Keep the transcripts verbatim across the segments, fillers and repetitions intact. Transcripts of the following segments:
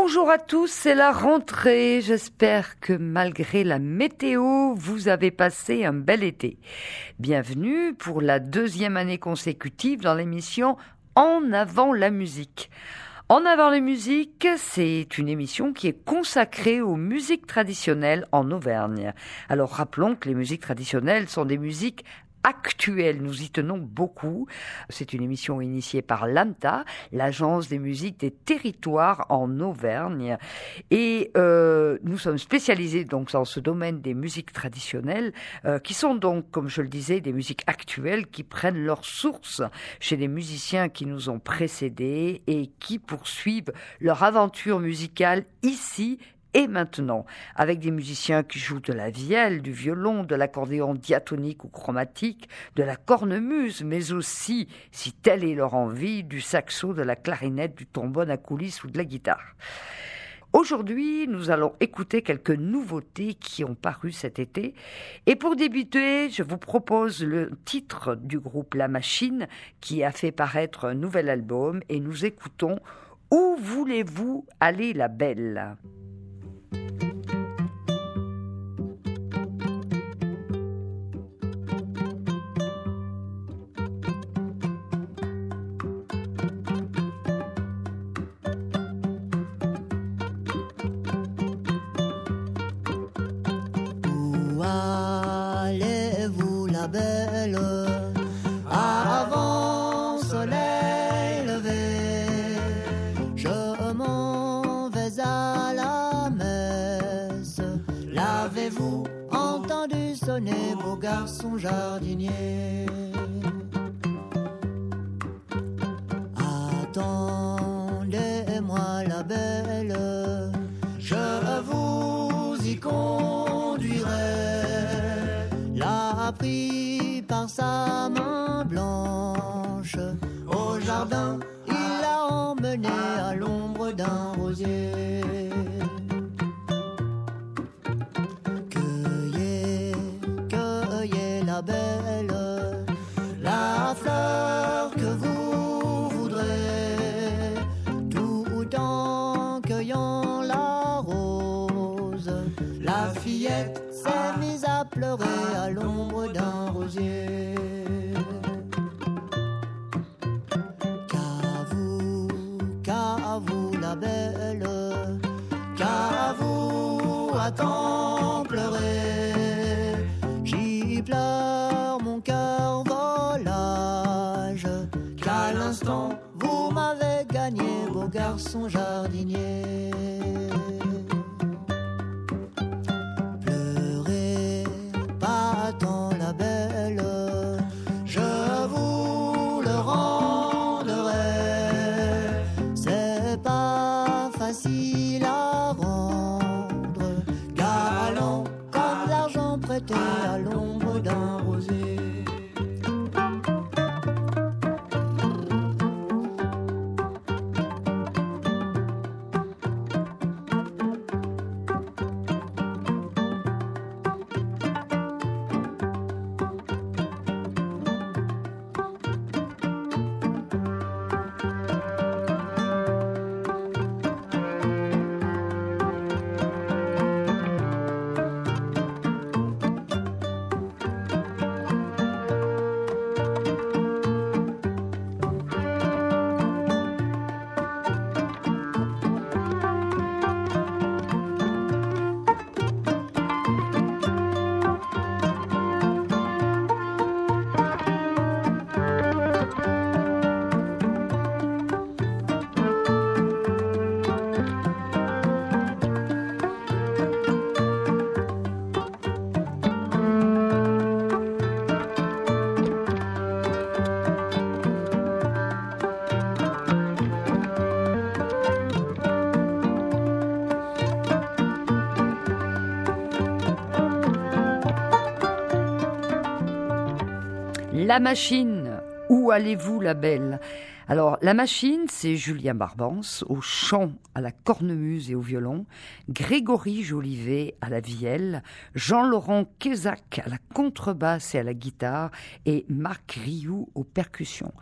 Bonjour à tous, c'est la rentrée. J'espère que malgré la météo, vous avez passé un bel été. Bienvenue pour la deuxième année consécutive dans l'émission En avant la musique. En avant la musique, c'est une émission qui est consacrée aux musiques traditionnelles en Auvergne. Alors rappelons que les musiques traditionnelles sont des musiques actuelle. Nous y tenons beaucoup. C'est une émission initiée par l'A M T A, l'Agence des musiques des territoires en Auvergne. Et euh, nous sommes spécialisés donc dans ce domaine des musiques traditionnelles, euh, qui sont donc, comme je le disais, des musiques actuelles qui prennent leur source chez des musiciens qui nous ont précédés et qui poursuivent leur aventure musicale ici et maintenant, avec des musiciens qui jouent de la vielle, du violon, de l'accordéon diatonique ou chromatique, de la cornemuse, mais aussi, si telle est leur envie, du saxo, de la clarinette, du trombone à coulisses ou de la guitare. Aujourd'hui, nous allons écouter quelques nouveautés qui ont paru cet été. Et pour débuter, je vous propose le titre du groupe La Machine, qui a fait paraître un nouvel album, et nous écoutons « Où voulez-vous aller la belle ?» Belle, avant soleil levé, je m'en vais à la messe. L'avez-vous entendu sonner, beau garçon jardinier? Attendez-moi la belle, je vous y conduirai. La pris par sa main blanche au jardin, il l'a emmené à l'ombre d'un rosier. Cueillez, cueillez la belle, la fleur que vous voudrez, tout en cueillant la rose. La fillette s'est mise à pleurer à l'ombre d'un rosier. Qu'à vous, qu'à vous la belle, qu'à vous à tant pleurer. J'y pleure mon cœur volage, qu'à l'instant vous m'avez gagné, beau garçon jardinier. Facile à rendre, galant comme l'argent prêté à l'ombre d'un rosier. La Machine, où allez-vous la belle? Alors, La Machine, c'est Julien Barbance au chant, à la cornemuse et au violon, Grégory Jolivet à la vielle, Jean-Laurent Quézac à la contrebasse et à la guitare et Marc Rioux aux percussions.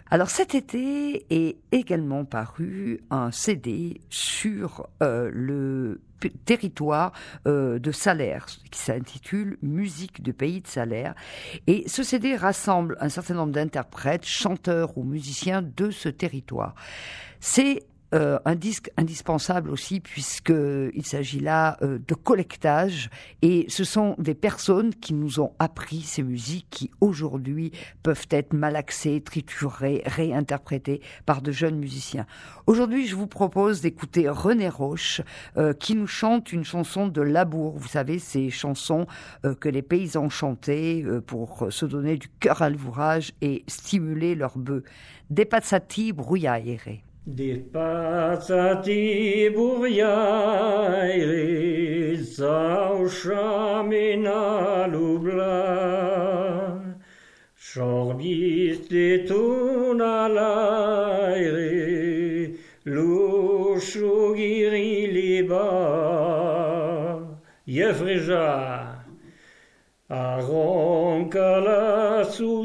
Alors cet été est également paru un C D sur euh, le p- territoire euh, de Salers qui s'intitule Musique du pays de Salers, et ce C D rassemble un certain nombre d'interprètes, chanteurs ou musiciens de ce territoire. C'est Euh, un disque indispensable aussi puisqu'il s'agit là euh, de collectage, et ce sont des personnes qui nous ont appris ces musiques qui aujourd'hui peuvent être malaxées, triturées, réinterprétées par de jeunes musiciens. Aujourd'hui, je vous propose d'écouter René Roche euh, qui nous chante une chanson de labour. Vous savez, ces chansons euh, que les paysans chantaient euh, pour se donner du cœur à l'ouvrage et stimuler leurs bœufs. Des Passati Brouillaire. Despazzati buriaire, sauciamena lubla, sorbiste tuna l'aire, lusciugiri liba, iefreja, arronca la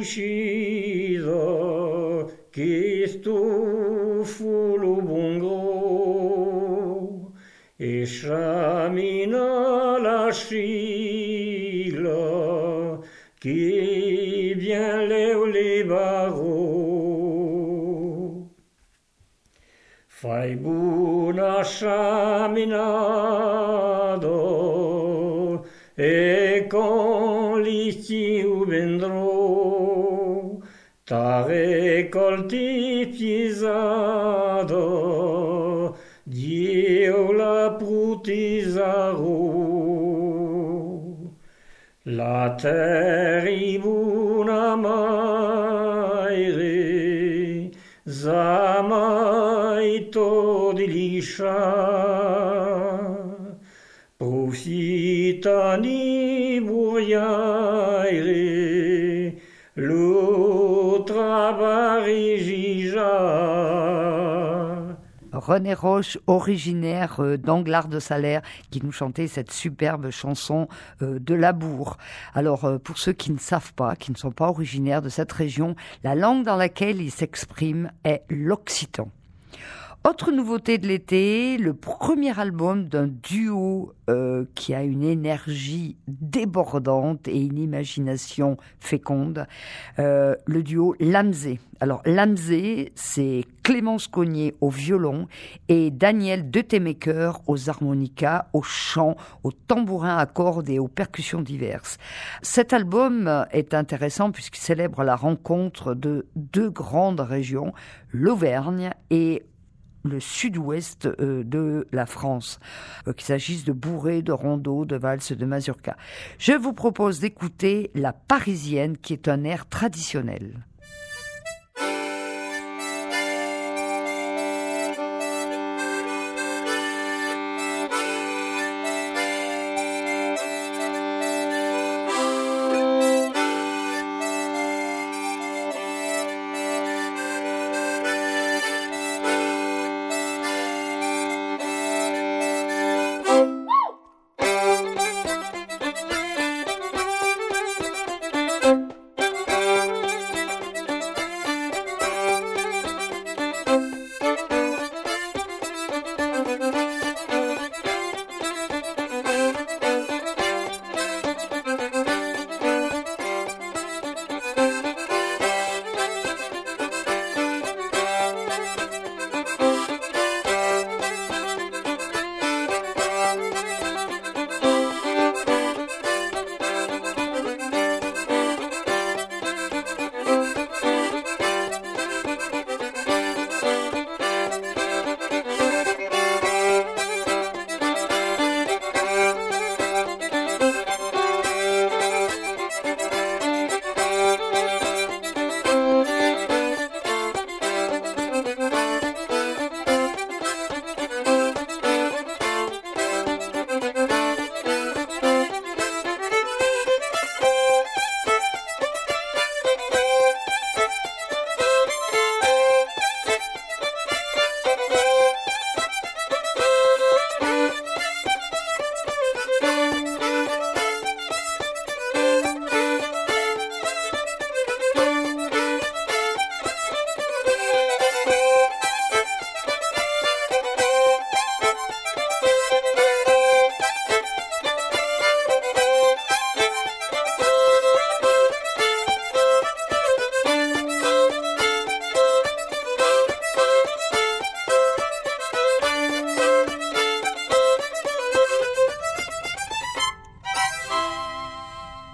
suscido, che stufo lo bongro e chamina la sigla qui vient lève les barreaux. Fai buona chaminado e con l'istiu vendrò ta recolti piesado, Dio la prutizaro. La terribuna maire, zamaito di liscia, profitani buriaire, lo travari gija. René Roche, originaire euh, d'Anglars de Salers, qui nous chantait cette superbe chanson euh, de labour. Alors, euh, pour ceux qui ne savent pas, qui ne sont pas originaires de cette région, la langue dans laquelle il s'exprime est l'occitan. Autre nouveauté de l'été, le premier album d'un duo euh, qui a une énergie débordante et une imagination féconde, euh, le duo Lamzé. Alors Lamzé, c'est Clémence Cognier au violon et Daniel Detemaker aux harmonicas, au chant, aux tambourins à cordes et aux percussions diverses. Cet album est intéressant puisqu'il célèbre la rencontre de deux grandes régions, l'Auvergne et le sud-ouest euh, de la France, euh, qu'il s'agisse de bourrées, de rondeaux, de valses, de mazurka. Je vous propose d'écouter La Parisienne, qui est un air traditionnel.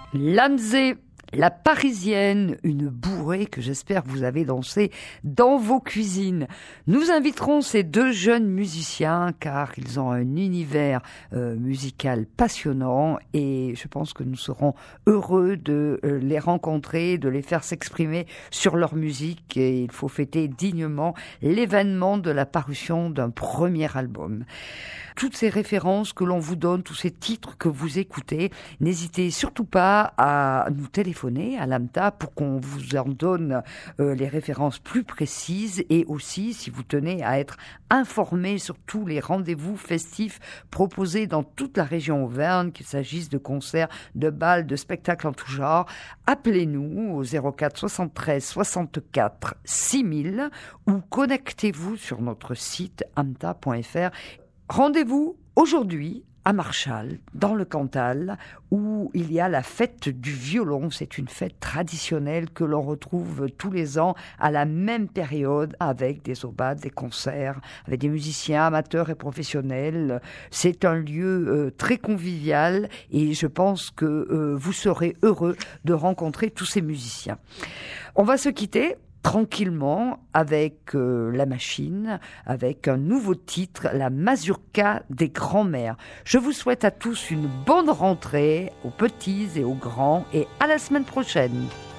Lamzé, la Parisienne, une bourrée que j'espère vous avez dansé dans vos cuisines. Nous inviterons ces deux jeunes musiciens car ils ont un univers euh, musical passionnant et je pense que nous serons heureux de euh, les rencontrer, de les faire s'exprimer sur leur musique et il faut fêter dignement l'événement de la parution d'un premier album. Toutes ces références que l'on vous donne, tous ces titres que vous écoutez, n'hésitez surtout pas à nous téléphoner à l'A M T A pour qu'on vous en donne euh, les références plus précises et aussi si vous tenez à être informé sur tous les rendez-vous festifs proposés dans toute la région Auvergne, qu'il s'agisse de concerts, de bals, de spectacles en tout genre, appelez-nous au zéro quatre soixante-treize soixante-quatre six mille ou connectez-vous sur notre site amta point f r. Rendez-vous aujourd'hui à Marchal, dans le Cantal, où il y a la fête du violon. C'est une fête traditionnelle que l'on retrouve tous les ans à la même période avec des aubades, des concerts, avec des musiciens amateurs et professionnels. C'est un lieu euh, très convivial et je pense que euh, vous serez heureux de rencontrer tous ces musiciens. On va se quitter tranquillement avec euh, la machine, avec un nouveau titre, la Mazurka des grands-mères. Je vous souhaite à tous une bonne rentrée, aux petits et aux grands, et à la semaine prochaine.